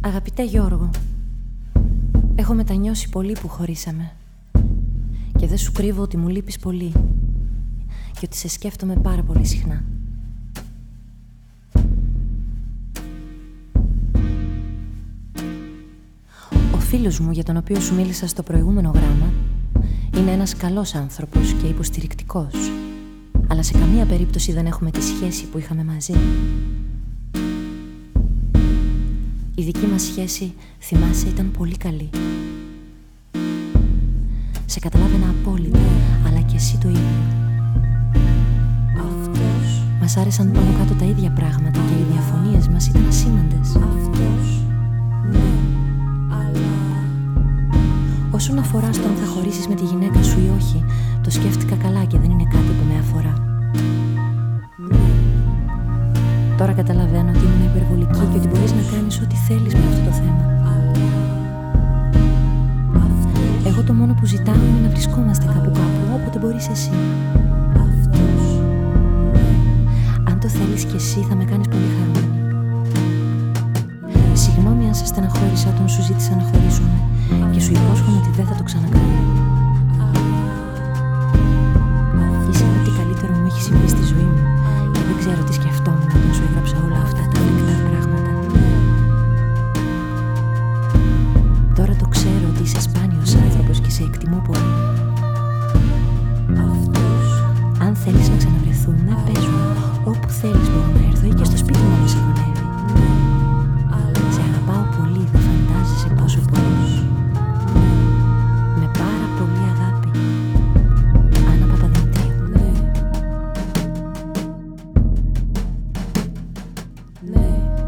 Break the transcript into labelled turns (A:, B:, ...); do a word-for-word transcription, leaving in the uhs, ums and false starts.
A: Αγαπητέ Γιώργο, έχω μετανιώσει πολύ που χωρίσαμε. Και δεν σου κρύβω ότι μου λείπεις πολύ και ότι σε σκέφτομαι πάρα πολύ συχνά. Ο φίλος μου για τον οποίο σου μίλησα στο προηγούμενο γράμμα είναι ένας καλός άνθρωπος και υποστηρικτικός, αλλά σε καμία περίπτωση δεν έχουμε τη σχέση που είχαμε μαζί. Η δική μας σχέση, θυμάσαι, ήταν πολύ καλή. Σε καταλάβαινα απόλυτα, αλλά και εσύ το ίδιο. Αυτός. Μας άρεσαν πάνω κάτω τα ίδια πράγματα και οι διαφωνίες μας ήταν ασήμαντες. Αυτός. Ναι, αλλά... Όσον αφορά στο αν θα χωρίσεις με τη γυναίκα σου ή όχι, το σκέφτηκα καλά και δεν είναι κάτι που με αφορά. Ναι. Τώρα καταλαβαίνω ότι ήμουν υπερβολική και ότι μπορείς να κάνεις ό,τι θέλεις με αυτό το θέμα. Εγώ το μόνο που ζητάω είναι να βρισκόμαστε κάπου κάπου, όποτε μπορείς εσύ. Αυτός. Αν το θέλεις κι εσύ θα με κάνεις πολύ χαρούμενη. Συγγνώμη αν σε στεναχώρησα όταν σου ζήτησα να χωρίσουμε και σου υπόσχομαι ότι δεν θα το ξανακάνω. Είσαι ό,τι καλύτερο μου έχει συμβεί στη ζωή μου και δεν ξέρω τι σκεφτόμουν όταν σου έγραψα όλα αυτά τα λεπτά πράγματα. Τώρα το ξέρω ότι είσαι σπάνιος άνθρωπος και σε εκτιμώ πολύ. Αυτός. Αν θέλεις να ξαναβρεθούμε, πες μου. Όπου θέλεις μπορώ να έρθω ή και στο σπίτι μου να σε βολεύει. Σε αγαπάω πολύ, δεν φαντάζεσαι πόσο πολύ. Με πάρα πολύ αγάπη. Άννα Παπαδημητρίου. Ναι. Ναι.